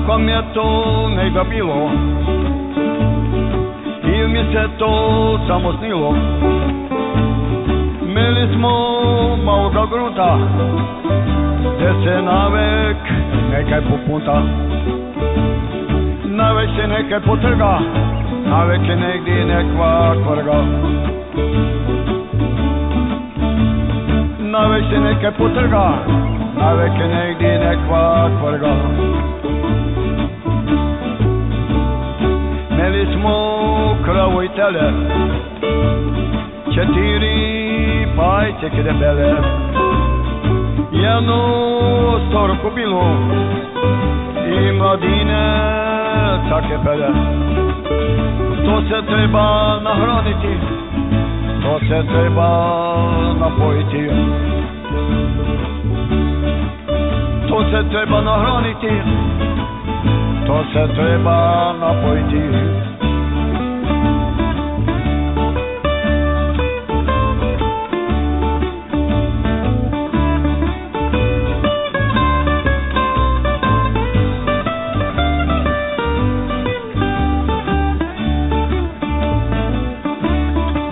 Nekom je to negda bilo, ili mi se to samo snilo. Meli smo maloga grunta, gdje se navek nekaj popunta. Navek se nekaj potrga, navek je negdje nekva kvrga. Navek se nekaj potrga, navek je negdje nekva kvrga. Meli smo kravu i tele, 4 pajceke debele, jednu storku bilu i mladine take pele. To se treba nahraniti, to se treba napojiti. To se treba nahraniti, to se treba napojiti.